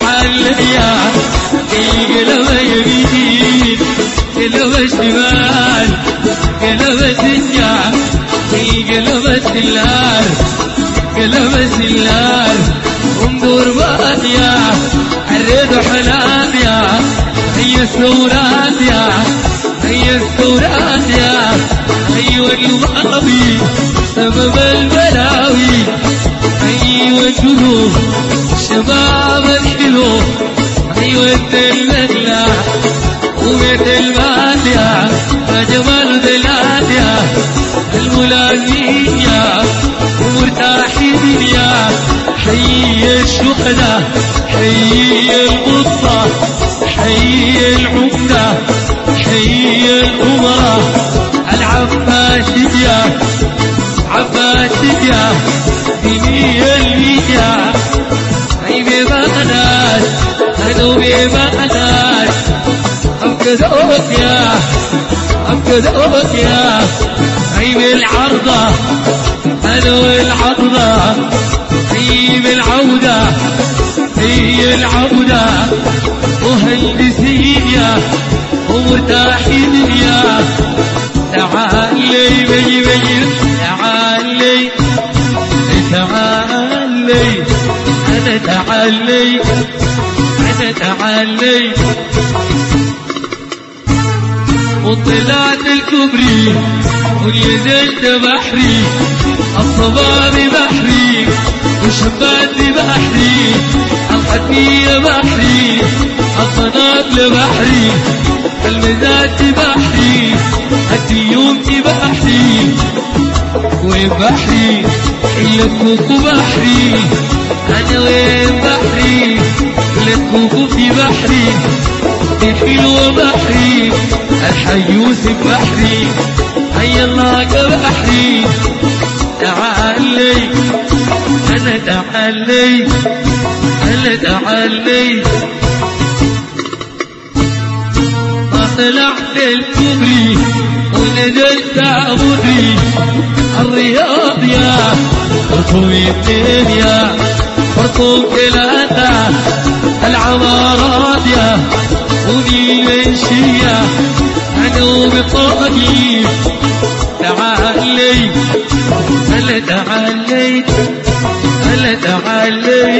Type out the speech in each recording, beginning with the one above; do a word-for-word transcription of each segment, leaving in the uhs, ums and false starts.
عليا قلب يمين قلب شمال قلب الدنيا قلب السلال قلب السلال ومدور بادية الريد حلاليا هي الثورات يا هي الثورات يا أيوة الماضي سبب البلاوي أيوة الجنوب شباب الحلو أيوة المدلع وبيت المادية أجمل دلاليا الملازمين يا ومرتاحين يا حي الشهداء حي القصة حي العمدة حي الأمراء العباسية عباسية دينية الميديا أي ببغداد أنا ببغداد أبكدوك يا أبكدوك يا أي بالعرضة أنا والعرضة أي بالعودة هي العودة مهندسين يا ومرتاحين يا تعالي بي بي تعالي تعالي أنا تعالي أنا تعالي وطلعت الكبري ونزلت بحري الصباب بحري وشبات بحري الحكية بحري الصناد بحري المزات بحري الديوم بحري وين بحري الكوكو بحري أنا وين بحري الكوكو في بحري الحلوة بحري الحيوس بحري هيا الله بحري تعالي أنا تعالي أنا تعالي طلعت الكبري ونزلت عبودي الرياض يا خرطوم اثنين يا خرطوم ثلاثة العمارات يا ونيلشية أنا وبطاقي تعالي هلا تعالي هلا تعالي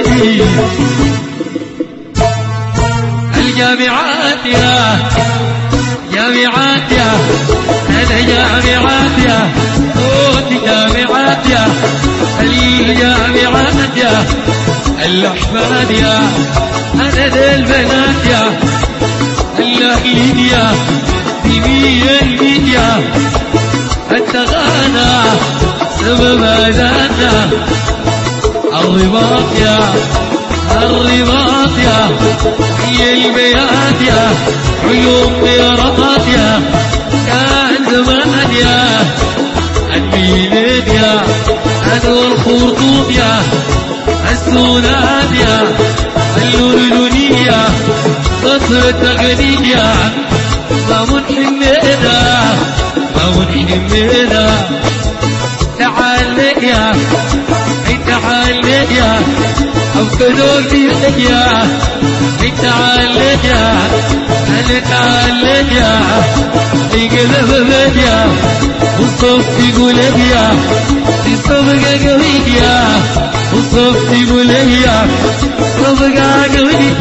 الجامعات يا جامعات يا أنا جامعات يا صوتي جامعات يا الجامعات يا الأحفاد يا أنا ذا البنات يا الأهلين يا دمية الميديا التغانى سبب أذانا الرباط يا الرباط يا هي البيات يا عيون طيارات يا كان زمان يا الميلاد يا أدو الخرطوط يا السونات يا اللولونية قصر التغنية ما منحمنا ما منحمنا تعال يا تعال يا أفكروا فيك يا تعال يا أنا تعال يا قلب يا وصفتي قلب يا صفقة قوية وصفتي قلب يا صفقة قوية